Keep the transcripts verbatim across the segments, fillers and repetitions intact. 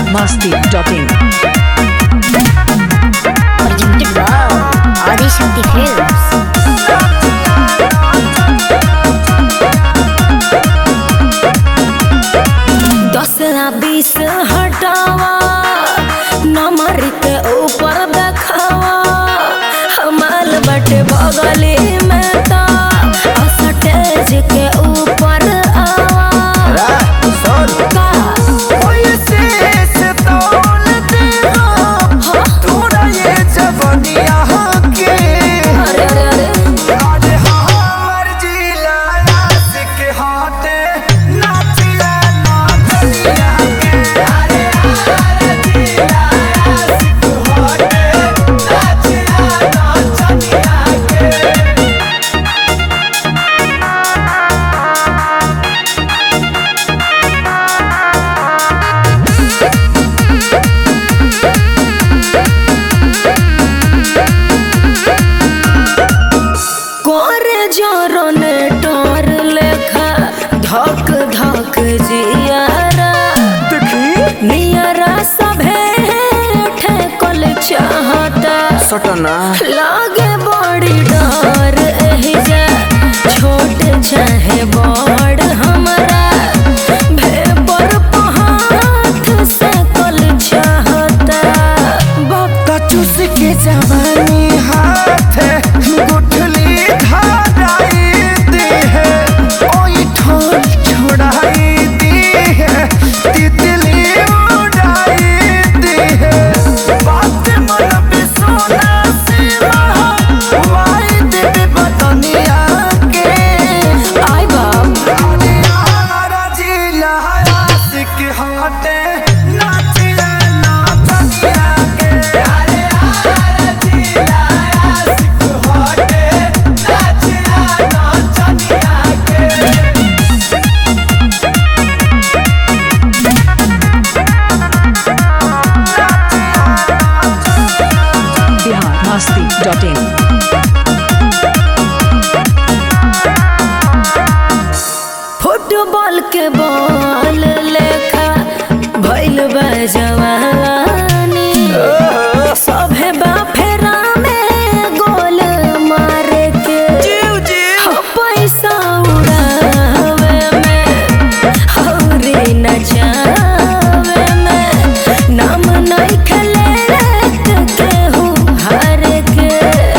masti dot in. Presented by Adi Shakti Films. दस बीस हटावा नंबर के ऊपर देखावा हमाल बटे बगली में ता स्टेज के ऊपर आवा का कोई शेष तौल दे हो तोरा ये जवनिया के अरे अरे अरे आज हमर जिला आशिक हाथे नाचिया नाचिया के अरे हमर जिला आशिक हाथे नाचिया नाचिया के कोरे जोरों ने टोर लेखा धक धक जियारा देखी नियरा सभे ठेकल चाहता सटना लागे बड़ी डर एहिजा छोट चाहे बड़ हमरा भेपर पहाथ से कल चाहता बाप चूस के जवानी हाथ गुठली धाराई दे है ओई ठोर छोड़ाई दी है तितली उड़ाई दी है बात मन पे सोना से वाई दे बतनिया के आई बाप अरे हमारा जिला आशिक हाथे नाचिया नाचिया के अरे हमारा जिला आशिक हाथे नाचिया नाचिया के Bihar masti dot in. Football के बॉल लेखा भइल बा जवानी सभे बा फेरा में गोल मारे के हाँ, पैसा उड़ावे में हौरी नचावे में नाम नहीं खेले केहू हार के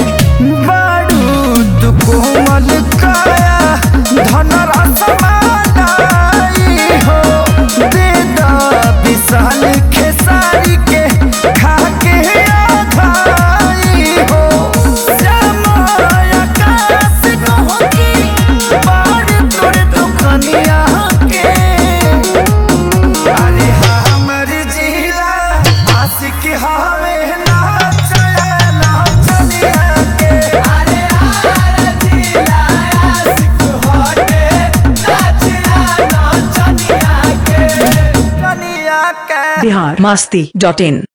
बारूद कोमल काया धनरा समानाई हो दे दा विशाल खेसारी के खा के आधाई हो समय आकाश कहोगी बार तोर दुखनिया के अरे हमर जिला आशिक हवे नाचया नाचनिया के अरे हमर जिला आशिक होटे नाचया नाचनिया के कनिया के Bihar masti dot in.